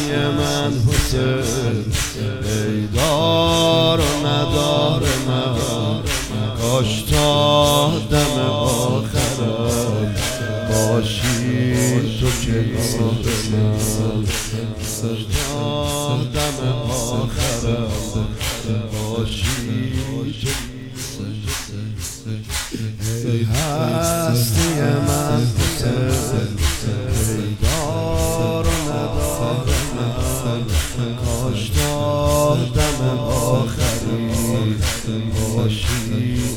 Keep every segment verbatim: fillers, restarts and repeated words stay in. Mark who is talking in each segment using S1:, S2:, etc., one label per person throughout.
S1: من حسین ای دار و ندار من کاش تا دم آخرم باشی تو کنار من کاش تا دم آخرم باشی ای هستی من حسین ای دار و ندار من کاش تا دم آخری باشی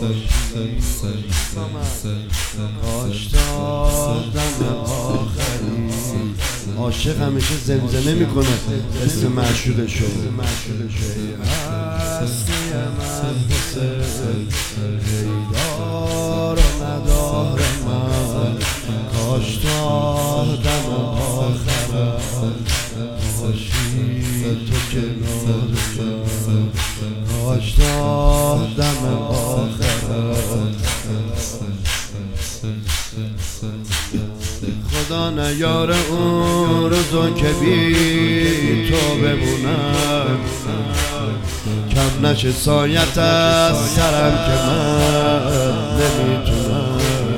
S1: کاش تا دم آخری. عاشق همیشه زمزمه میکنه اسم معشوقشو ای هستی من حسین ای دار و ندار من کاش تا دم آخرم باشی تو کنار من کاش تا دم آخرم. خدا نیاره اون روزو که بی تو بمونم کم نشه سایت از سرم که من نمیتونم.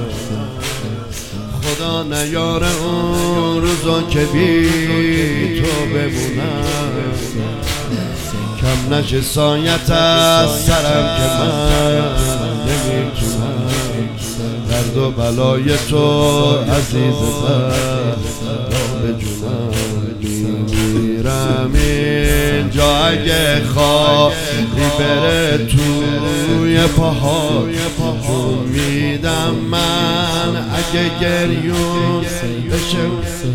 S1: خدا نیاره اون روزو که بی تو بمونم کم نشه سایت از سرم که من نمیتونم. درد و بلای تو عزیز من به جونم میمیرم اینجا اگه خواهی بره توی پاها جون میدم من اگه گریون بشه.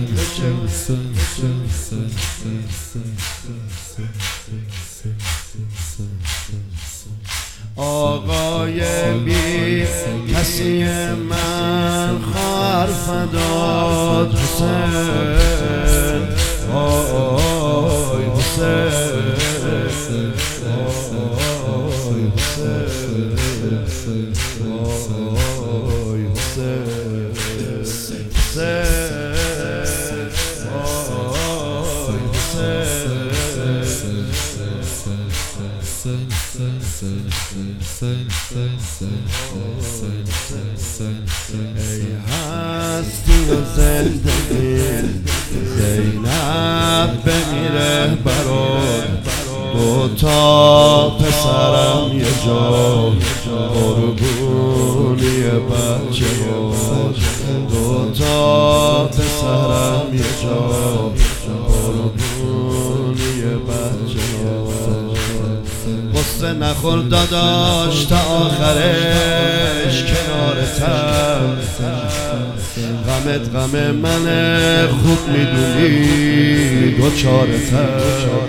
S1: آقای بی کسی من خواهر فداد حسین آی حسین آی حسین آی حسین ای هستی و زندگی زینب بمیره برات دو تا پسرم یه جا قربونی بچه ها دو تا پسرم یه جا قربونی بچه ها. قصه نخور داداش تا آخرش کنارتم غمت غم منه خوب میدونی دوچارتم.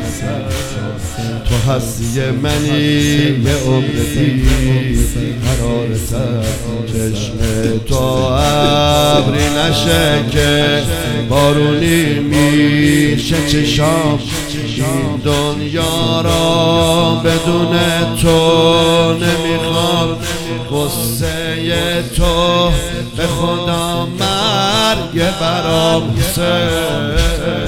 S1: تو هستی منی یه عمرتی حرارتم چشم تو ابری نشه که بارونی میشه چشام این دنیا را بدون تو نمیخوام. قصه تو به خدا مرگ برام حسین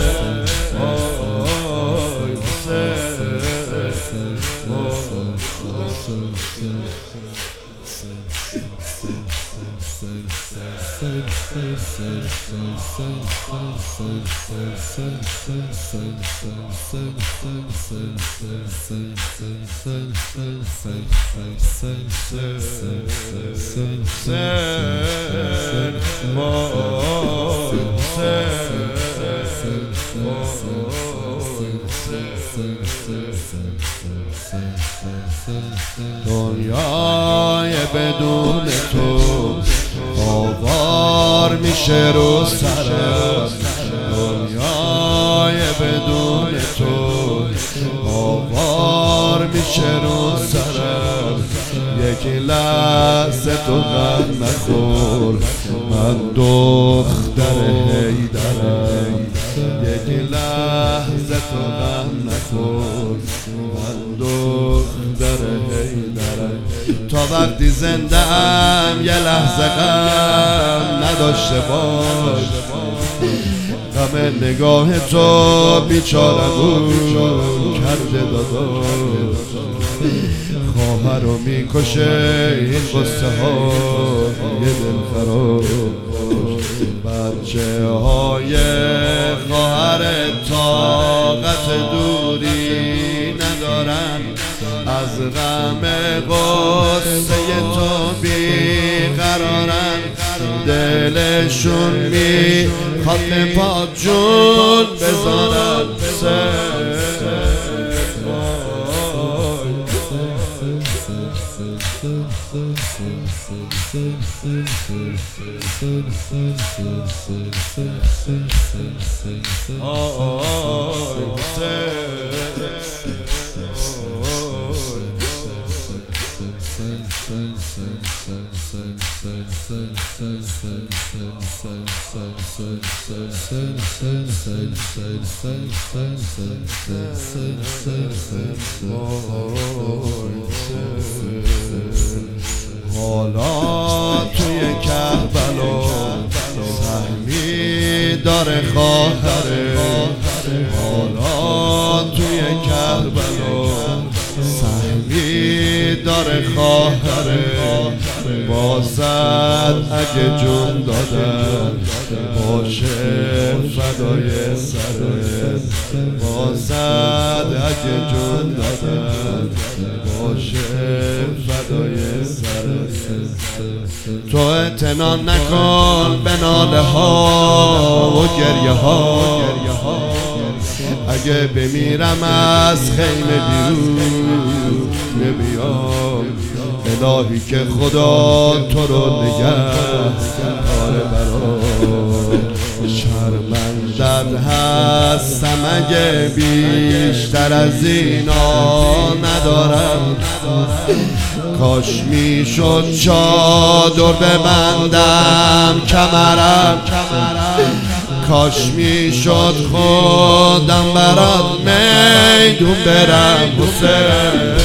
S1: دنیای بدون تو آوار میشه رو سرم. دنیای بدون تو آوار میشه رو سرم. یک لحظه تو غم نخور من دختر حیدرم. یک لحظه تو غم نخور من دختر حیدرم. تا وقتی زنده ام یه لحظه غم نداشته باش غم نگاه تو بیچاره‌مون کرده دادا. خواهر رو میکشه این قصه های دلخراش. بچه های خواهر طاقت دوری ندارن، از غم قصه تو بیقرارن. دلشون میخواد به پا جون بذارن. حالا توی کربلا سهمی داره خواهره. حالا توی کربلا سهمی داره خواهره. بازد اگه جون دادن باشه فدای سرت. بازد اگه جون دادن باشه فدای سرت. تو اعتنا نکن به ناله ها و گریه ها. اگه بمیرم از خیمه بیرون نمیام. الهی که خدا تو رو نگه داره برام. شرمندت هستم اگه بیشتر از اینا ندارم. کاش میشد چادر ببندم کمرم. کاش میشد خودم برات میدون برم. حسین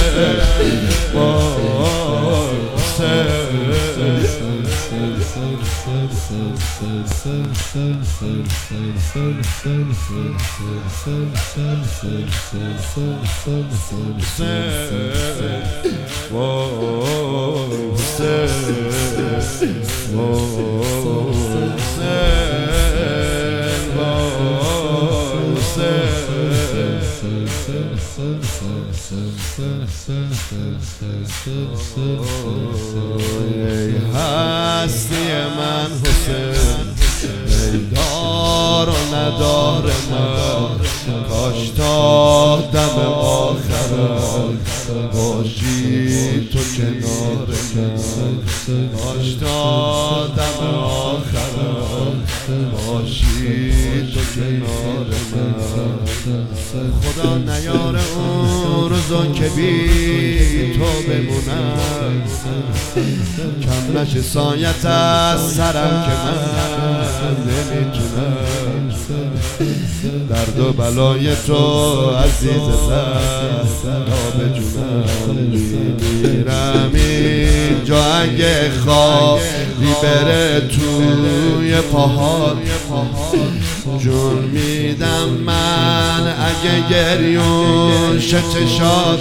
S1: ای هستی من حسین، ای دار و ندار من. کاش تا دم آخرم باشی تو کنار من. کاش تا دم آخرم باشی تو کنار من. خدا نیاره اون روزا که بی تو بمونم. کم نشه سایت از سرم که من نمیتونم. درد و بلای تو عزیز زهرا به جونم. میمیرم اینجا اگه خوابی بره توی پاهات. جون میدم من اگه گریون شه چشات.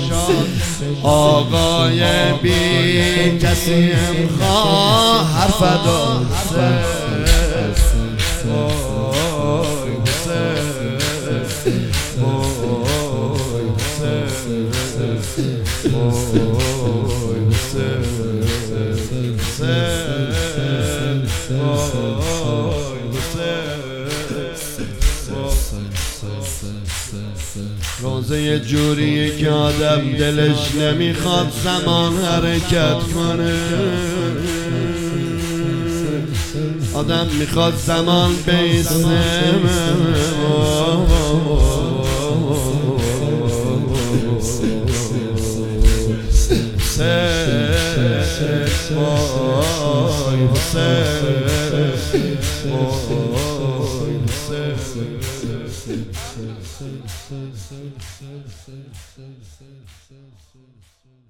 S1: آقای بی کسیم خواهر فدا. روزه یه جوریه که آدم دلش نمیخواد زمان حرکت کنه. آدم میخواد زمان بیسته. Say, say, say, say, say, say, say, say.